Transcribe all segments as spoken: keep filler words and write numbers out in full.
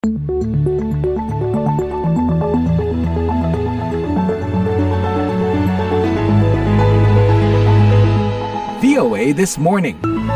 V O A This Morning.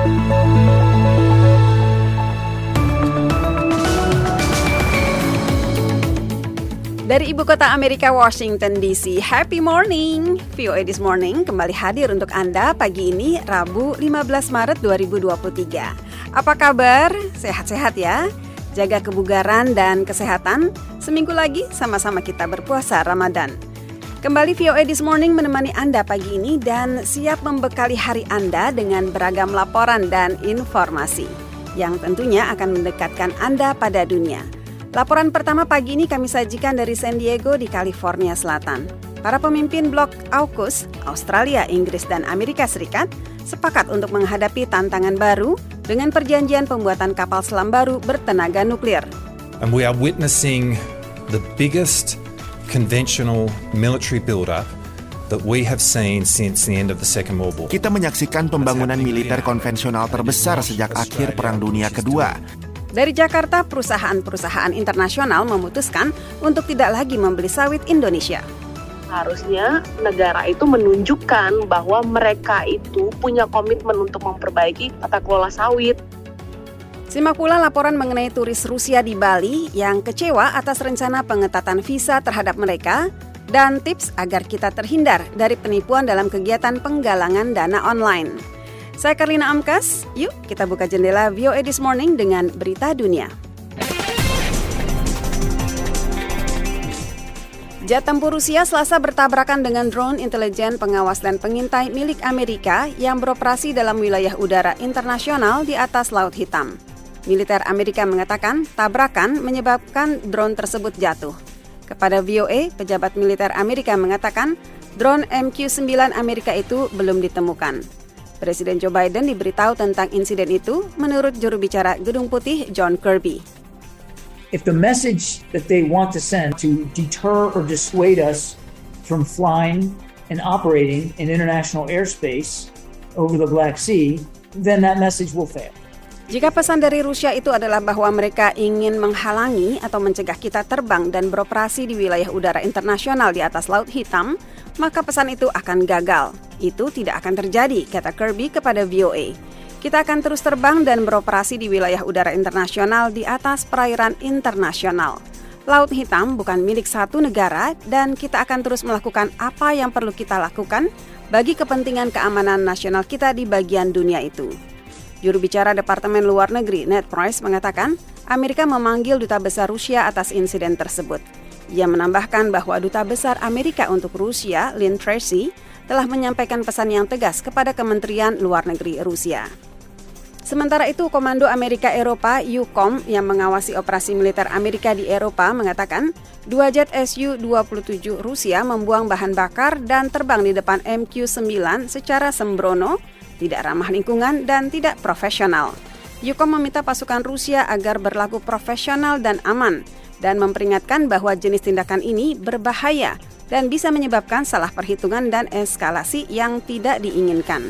Dari ibu kota Amerika, Washington D C, happy morning! V O A This Morning kembali hadir untuk Anda pagi ini, Rabu lima belas Maret dua ribu dua puluh tiga. Apa kabar? Sehat-sehat ya? Jaga kebugaran dan kesehatan. Seminggu lagi sama-sama kita berpuasa Ramadan. Kembali V O A This Morning menemani Anda pagi ini dan siap membekali hari Anda dengan beragam laporan dan informasi yang tentunya akan mendekatkan Anda pada dunia. Laporan pertama pagi ini kami sajikan dari San Diego di California Selatan. Para pemimpin blok AUKUS, Australia, Inggris, dan Amerika Serikat sepakat untuk menghadapi tantangan baru dengan perjanjian pembuatan kapal selam baru bertenaga nuklir. And we are witnessing the biggest conventional military build-up that we have seen since the end of the Second World War. Kita menyaksikan pembangunan militer konvensional terbesar sejak akhir Perang Dunia Kedua. Dari Jakarta, perusahaan-perusahaan internasional memutuskan untuk tidak lagi membeli sawit Indonesia. Harusnya negara itu menunjukkan bahwa mereka itu punya komitmen untuk memperbaiki tata kelola sawit. Simak pula laporan mengenai turis Rusia di Bali yang kecewa atas rencana pengetatan visa terhadap mereka dan tips agar kita terhindar dari penipuan dalam kegiatan penggalangan dana online. Saya Karlina Amkas, yuk kita buka jendela V O A This Morning dengan berita dunia. Jet tempur Rusia Selasa bertabrakan dengan drone intelijen pengawas dan pengintai milik Amerika yang beroperasi dalam wilayah udara internasional di atas Laut Hitam. Militer Amerika mengatakan tabrakan menyebabkan drone tersebut jatuh. Kepada V O A, pejabat militer Amerika mengatakan drone M Q sembilan Amerika itu belum ditemukan. Presiden Joe Biden diberitahu tentang insiden itu menurut juru bicara Gedung Putih John Kirby. If the message that they want to send to deter or dissuade us from flying and operating in international airspace over the Black Sea, then that message will fail. Jika pesan dari Rusia itu adalah bahwa mereka ingin menghalangi atau mencegah kita terbang dan beroperasi di wilayah udara internasional di atas Laut Hitam, maka pesan itu akan gagal. Itu tidak akan terjadi, kata Kirby kepada V O A. Kita akan terus terbang dan beroperasi di wilayah udara internasional di atas perairan internasional. Laut Hitam bukan milik satu negara dan kita akan terus melakukan apa yang perlu kita lakukan bagi kepentingan keamanan nasional kita di bagian dunia itu. Juru bicara Departemen Luar Negeri Ned Price mengatakan Amerika memanggil Duta Besar Rusia atas insiden tersebut. Ia menambahkan bahwa Duta Besar Amerika untuk Rusia, Lynn Tracy, telah menyampaikan pesan yang tegas kepada Kementerian Luar Negeri Rusia. Sementara itu, Komando Amerika Eropa U C O M yang mengawasi operasi militer Amerika di Eropa mengatakan dua jet S U dua puluh tujuh Rusia membuang bahan bakar dan terbang di depan M Q sembilan secara sembrono, tidak ramah lingkungan dan tidak profesional. U C O M meminta pasukan Rusia agar berlaku profesional dan aman dan memperingatkan bahwa jenis tindakan ini berbahaya dan bisa menyebabkan salah perhitungan dan eskalasi yang tidak diinginkan.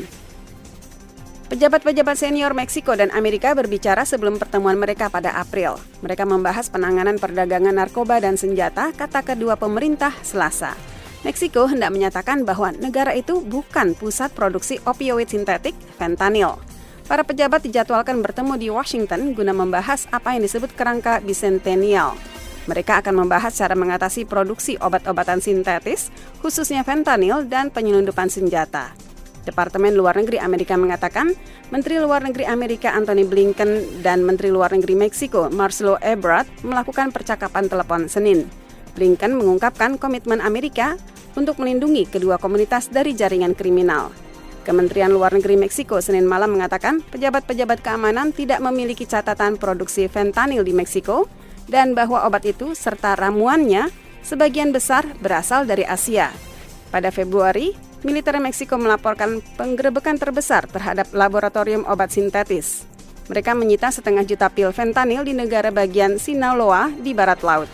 Pejabat-pejabat senior Meksiko dan Amerika berbicara sebelum pertemuan mereka pada April. Mereka membahas penanganan perdagangan narkoba dan senjata, kata kedua pemerintah Selasa. Meksiko hendak menyatakan bahwa negara itu bukan pusat produksi opioid sintetik, fentanyl. Para pejabat dijadwalkan bertemu di Washington guna membahas apa yang disebut kerangka bicentennial. Mereka akan membahas cara mengatasi produksi obat-obatan sintetis, khususnya fentanyl dan penyelundupan senjata. Departemen Luar Negeri Amerika mengatakan, Menteri Luar Negeri Amerika Antony Blinken dan Menteri Luar Negeri Meksiko Marcelo Ebrard melakukan percakapan telepon Senin. Blinken mengungkapkan komitmen Amerika untuk melindungi kedua komunitas dari jaringan kriminal. Kementerian Luar Negeri Meksiko Senin malam mengatakan pejabat-pejabat keamanan tidak memiliki catatan produksi fentanyl di Meksiko dan bahwa obat itu serta ramuannya sebagian besar berasal dari Asia. Pada Februari, militer Meksiko melaporkan penggerebekan terbesar terhadap laboratorium obat sintetis. Mereka menyita setengah juta pil fentanyl di negara bagian Sinaloa di barat laut.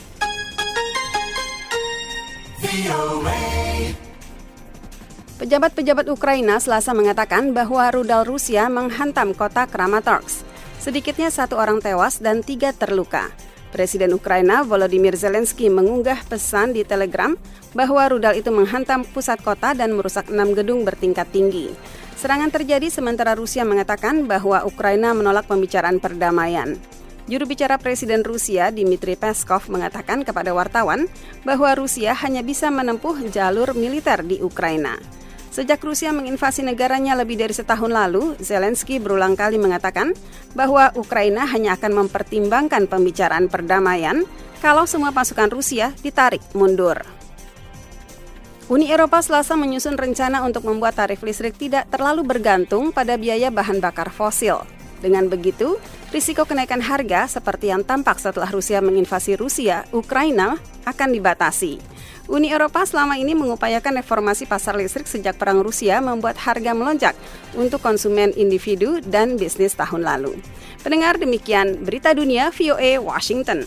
Pejabat-pejabat Ukraina Selasa mengatakan bahwa rudal Rusia menghantam kota Kramatorsk. Sedikitnya satu orang tewas dan tiga terluka. Presiden Ukraina Volodymyr Zelensky mengunggah pesan di Telegram bahwa rudal itu menghantam pusat kota dan merusak enam gedung bertingkat tinggi. Serangan terjadi sementara Rusia mengatakan bahwa Ukraina menolak pembicaraan perdamaian. Juru bicara Presiden Rusia Dmitry Peskov mengatakan kepada wartawan bahwa Rusia hanya bisa menempuh jalur militer di Ukraina. Sejak Rusia menginvasi negaranya lebih dari setahun lalu, Zelensky berulang kali mengatakan bahwa Ukraina hanya akan mempertimbangkan pembicaraan perdamaian kalau semua pasukan Rusia ditarik mundur. Uni Eropa Selasa menyusun rencana untuk membuat tarif listrik tidak terlalu bergantung pada biaya bahan bakar fosil. Dengan begitu, risiko kenaikan harga seperti yang tampak setelah Rusia menginvasi Rusia, Ukraina akan dibatasi. Uni Eropa selama ini mengupayakan reformasi pasar listrik sejak perang Rusia membuat harga melonjak untuk konsumen individu dan bisnis tahun lalu. Pendengar, demikian Berita Dunia V O A Washington.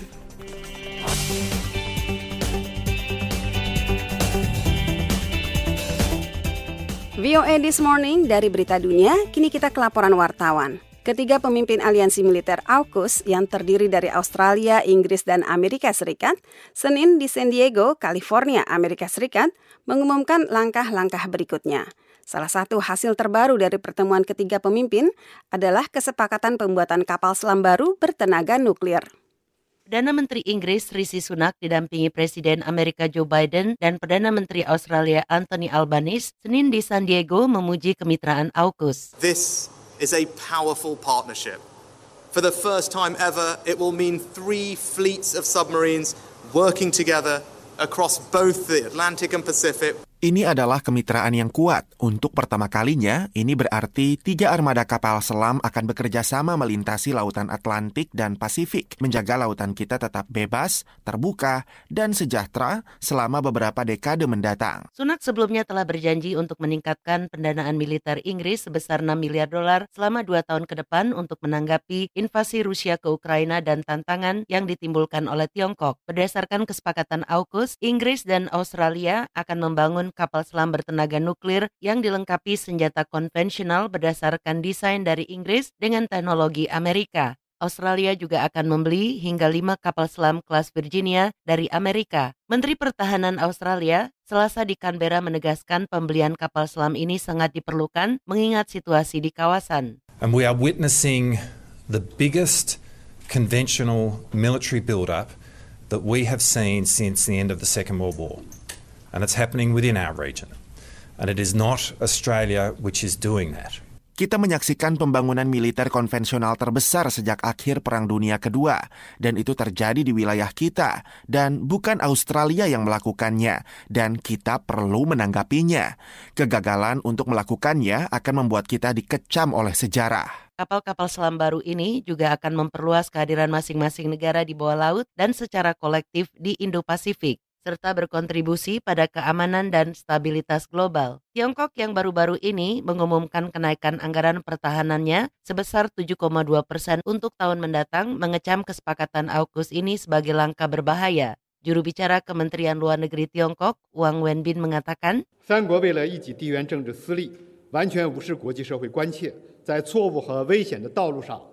V O A This Morning dari Berita Dunia, kini kita ke laporan wartawan. Ketiga pemimpin aliansi militer AUKUS yang terdiri dari Australia, Inggris, dan Amerika Serikat, Senin di San Diego, California, Amerika Serikat, mengumumkan langkah-langkah berikutnya. Salah satu hasil terbaru dari pertemuan ketiga pemimpin adalah kesepakatan pembuatan kapal selam baru bertenaga nuklir. Perdana Menteri Inggris Rishi Sunak didampingi Presiden Amerika Joe Biden dan Perdana Menteri Australia Anthony Albanese Senin di San Diego memuji kemitraan AUKUS. This is a powerful partnership. For the first time ever, it will mean three fleets of submarines working together across both the Atlantic and Pacific. Ini adalah kemitraan yang kuat. Untuk pertama kalinya, ini berarti tiga armada kapal selam akan bekerja sama melintasi lautan Atlantik dan Pasifik, menjaga lautan kita tetap bebas, terbuka, dan sejahtera selama beberapa dekade mendatang. Sunak sebelumnya telah berjanji untuk meningkatkan pendanaan militer Inggris sebesar enam miliar dolar selama dua tahun ke depan untuk menanggapi invasi Rusia ke Ukraina dan tantangan yang ditimbulkan oleh Tiongkok. Berdasarkan kesepakatan AUKUS, Inggris dan Australia akan membangun kapal selam bertenaga nuklir yang dilengkapi senjata konvensional berdasarkan desain dari Inggris dengan teknologi Amerika. Australia juga akan membeli hingga lima kapal selam kelas Virginia dari Amerika. Menteri Pertahanan Australia Selasa di Canberra menegaskan pembelian kapal selam ini sangat diperlukan mengingat situasi di kawasan. And we are witnessing the biggest conventional military build-up that we have seen since the end of the Second World War. And it's happening within our region. And it is not Australia which is doing that. Kita menyaksikan pembangunan militer konvensional terbesar sejak akhir Perang Dunia Kedua, dan itu terjadi di wilayah kita, dan bukan Australia yang melakukannya, dan kita perlu menanggapinya. Kegagalan untuk melakukannya akan membuat kita dikecam oleh sejarah. Kapal-kapal selam baru ini juga akan memperluas kehadiran masing-masing negara di bawah laut dan secara kolektif di Indo-Pasifik, serta berkontribusi pada keamanan dan stabilitas global. Tiongkok yang baru-baru ini mengumumkan kenaikan anggaran pertahanannya sebesar tujuh koma dua persen untuk tahun mendatang, mengecam kesepakatan AUKUS ini sebagai langkah berbahaya. Juru bicara Kementerian Luar Negeri Tiongkok, Wang Wenbin mengatakan, 三国为了一己地缘政治私利，完全无视国际社会关切，在错误和危险的道路上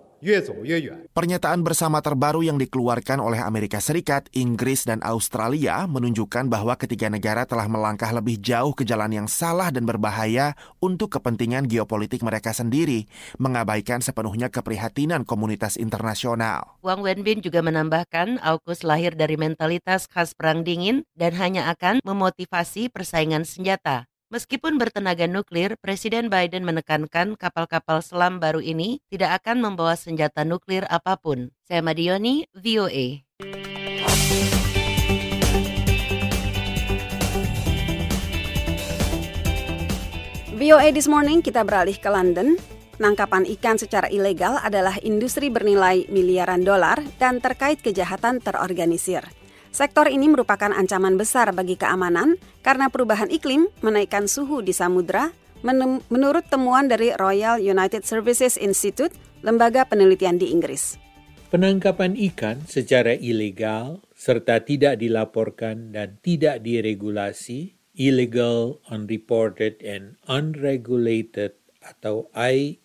Pernyataan bersama terbaru yang dikeluarkan oleh Amerika Serikat, Inggris, dan Australia menunjukkan bahwa ketiga negara telah melangkah lebih jauh ke jalan yang salah dan berbahaya untuk kepentingan geopolitik mereka sendiri, mengabaikan sepenuhnya keprihatinan komunitas internasional. Wang Wenbin juga menambahkan AUKUS lahir dari mentalitas khas perang dingin dan hanya akan memotivasi persaingan senjata. Meskipun bertenaga nuklir, Presiden Biden menekankan kapal-kapal selam baru ini tidak akan membawa senjata nuklir apapun. Saya Madioni, V O A. V O A This Morning, kita beralih ke London. Penangkapan ikan secara ilegal adalah industri bernilai miliaran dolar dan terkait kejahatan terorganisir. Sektor ini merupakan ancaman besar bagi keamanan karena perubahan iklim menaikkan suhu di samudra, men- menurut temuan dari Royal United Services Institute, lembaga penelitian di Inggris. Penangkapan ikan secara ilegal serta tidak dilaporkan dan tidak diregulasi, illegal, unreported, and unregulated atau I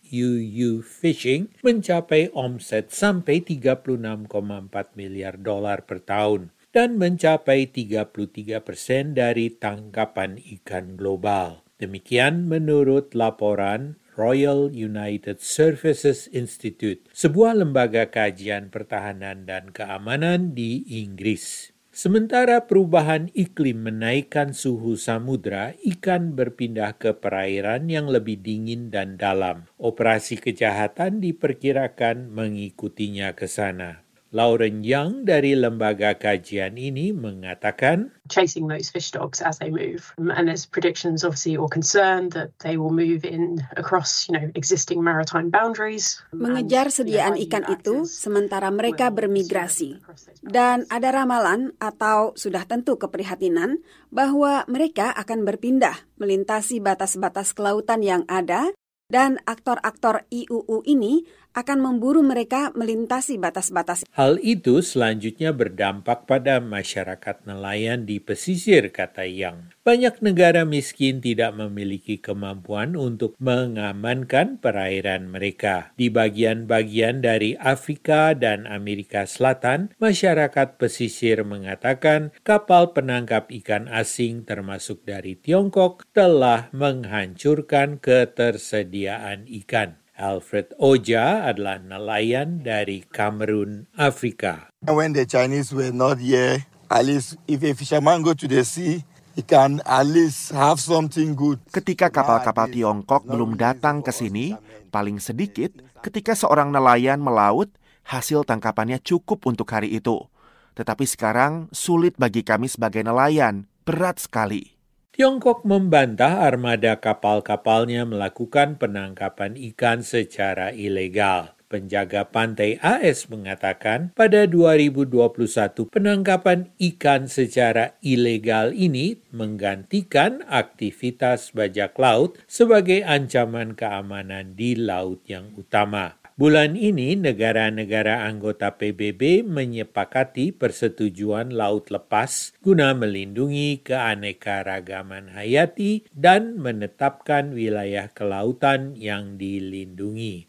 U U Fishing mencapai omset sampai tiga puluh enam koma empat miliar dolar per tahun dan mencapai tiga puluh tiga persen dari tangkapan ikan global. Demikian menurut laporan Royal United Services Institute, sebuah lembaga kajian pertahanan dan keamanan di Inggris. Sementara perubahan iklim menaikkan suhu samudra, ikan berpindah ke perairan yang lebih dingin dan dalam. Operasi kejahatan diperkirakan mengikutinya ke sana. Lauren Young dari lembaga kajian ini mengatakan, chasing those fish stocks as they move. And there's predictions, obviously, or concern that they will move in across, you know, existing maritime boundaries. Mengejar sediaan ikan itu sementara mereka bermigrasi. Dan ada ramalan atau sudah tentu keprihatinan bahwa mereka akan berpindah melintasi batas-batas kelautan yang ada dan aktor-aktor I U U ini akan memburu mereka melintasi batas-batas. Hal itu selanjutnya berdampak pada masyarakat nelayan di pesisir, kata Yang. Banyak negara miskin tidak memiliki kemampuan untuk mengamankan perairan mereka. Di bagian-bagian dari Afrika dan Amerika Selatan, masyarakat pesisir mengatakan kapal penangkap ikan asing termasuk dari Tiongkok telah menghancurkan ketersediaan ikan. Alfred Oja adalah nelayan dari Kamerun, Afrika. When the Chinese were not here, at least if a fisherman go to the sea, he can at least have something good. Ketika kapal-kapal Tiongkok belum datang ke sini, paling sedikit ketika seorang nelayan melaut, hasil tangkapannya cukup untuk hari itu. Tetapi sekarang sulit bagi kami sebagai nelayan, berat sekali. Tiongkok membantah armada kapal-kapalnya melakukan penangkapan ikan secara ilegal. Penjaga pantai A S mengatakan pada dua ribu dua puluh satu penangkapan ikan secara ilegal ini menggantikan aktivitas bajak laut sebagai ancaman keamanan di laut yang utama. Bulan ini, negara-negara anggota P B B menyepakati persetujuan laut lepas guna melindungi keanekaragaman hayati dan menetapkan wilayah kelautan yang dilindungi.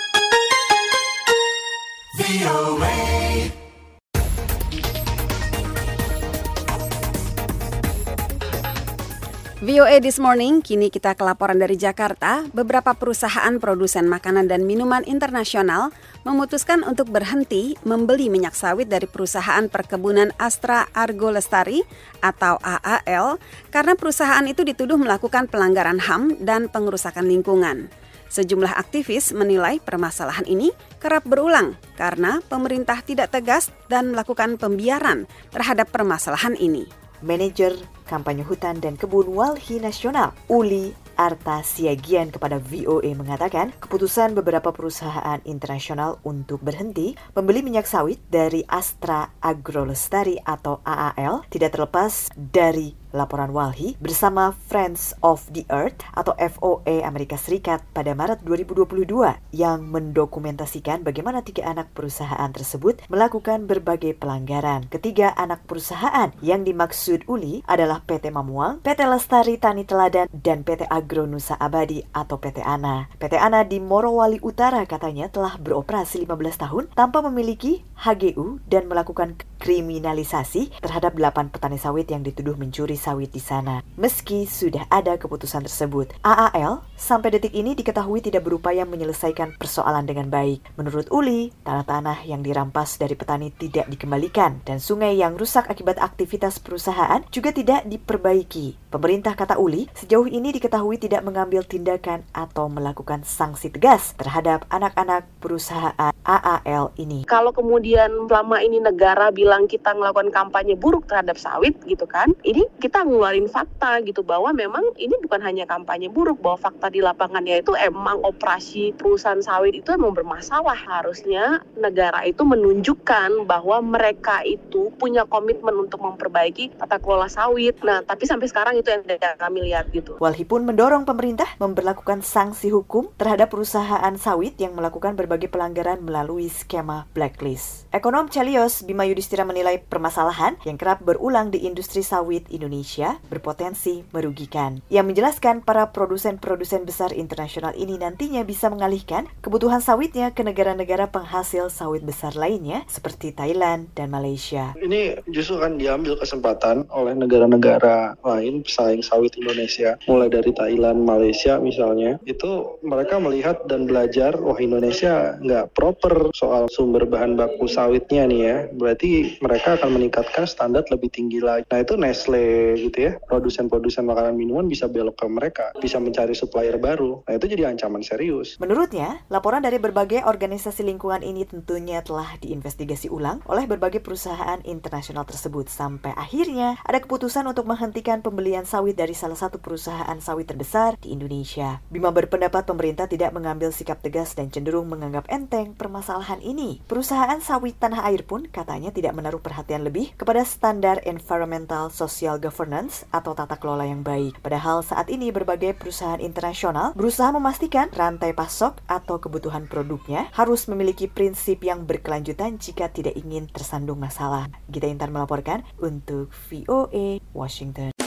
V O A This Morning, kini kita ke laporan dari Jakarta. Beberapa perusahaan produsen makanan dan minuman internasional memutuskan untuk berhenti membeli minyak sawit dari perusahaan perkebunan Astra Argo Lestari atau A A L karena perusahaan itu dituduh melakukan pelanggaran H A M dan pengerusakan lingkungan. Sejumlah aktivis menilai permasalahan ini kerap berulang karena pemerintah tidak tegas dan melakukan pembiaran terhadap permasalahan ini. Manajer Kampanye Hutan dan Kebun Walhi Nasional, Uli Arta Siagian kepada V O A mengatakan keputusan beberapa perusahaan internasional untuk berhenti membeli minyak sawit dari Astra Agro Lestari atau A A L tidak terlepas dari laporan Walhi bersama Friends of the Earth atau F O A Amerika Serikat pada Maret dua ribu dua puluh dua yang mendokumentasikan bagaimana tiga anak perusahaan tersebut melakukan berbagai pelanggaran. Ketiga anak perusahaan yang dimaksud Uli adalah P T Mamuang, P T Lestari Tani Teladan, dan P T Agro Nusa Abadi atau P T ANA. P T ANA di Morowali Utara katanya telah beroperasi lima belas tahun tanpa memiliki H G U dan melakukan kriminalisasi terhadap delapan petani sawit yang dituduh mencuri sawit di sana. Meski sudah ada keputusan tersebut, A A L sampai detik ini diketahui tidak berupaya menyelesaikan persoalan dengan baik. Menurut Uli, tanah-tanah yang dirampas dari petani tidak dikembalikan dan sungai yang rusak akibat aktivitas perusahaan juga tidak diperbaiki. Pemerintah, kata Uli, sejauh ini diketahui tidak mengambil tindakan atau melakukan sanksi tegas terhadap anak-anak perusahaan A A L ini. Kalau kemudian selama ini negara bilang kita melakukan kampanye buruk terhadap sawit gitu kan, ini kita ngeluarin fakta gitu bahwa memang ini bukan hanya kampanye buruk, bahwa fakta di lapangannya itu emang operasi perusahaan sawit itu emang bermasalah. Harusnya negara itu menunjukkan bahwa mereka itu punya komitmen untuk memperbaiki tata kelola sawit. Nah, tapi sampai sekarang itu yang tidak kami lihat gitu. Walhi pun mendorong pemerintah memberlakukan sanksi hukum terhadap perusahaan sawit yang melakukan berbagai pelanggaran melalui skema blacklist. Ekonom Chelios Bima Yudhistira menilai permasalahan yang kerap berulang di industri sawit Indonesia Indonesia berpotensi merugikan. Ia menjelaskan para produsen-produsen besar internasional ini nantinya bisa mengalihkan kebutuhan sawitnya ke negara-negara penghasil sawit besar lainnya seperti Thailand dan Malaysia. Ini justru kan diambil kesempatan oleh negara-negara lain pesaing sawit Indonesia, mulai dari Thailand, Malaysia misalnya. Itu mereka melihat dan belajar, wah Indonesia nggak proper soal sumber bahan baku sawitnya nih ya. Berarti mereka akan meningkatkan standar lebih tinggi lagi. Nah itu Nestle gitu ya, produsen-produsen makanan minuman bisa belok ke mereka, bisa mencari supplier baru. Nah itu jadi ancaman serius. Menurutnya, laporan dari berbagai organisasi lingkungan ini tentunya telah diinvestigasi ulang oleh berbagai perusahaan internasional tersebut sampai akhirnya ada keputusan untuk menghentikan pembelian sawit dari salah satu perusahaan sawit terbesar di Indonesia. Bima berpendapat pemerintah tidak mengambil sikap tegas dan cenderung menganggap enteng permasalahan ini. Perusahaan sawit tanah air pun katanya tidak menaruh perhatian lebih kepada standar environmental social governance atau tata kelola yang baik. Padahal saat ini berbagai perusahaan internasional berusaha memastikan rantai pasok atau kebutuhan produknya harus memiliki prinsip yang berkelanjutan jika tidak ingin tersandung masalah. Gita Intan melaporkan untuk V O A Washington.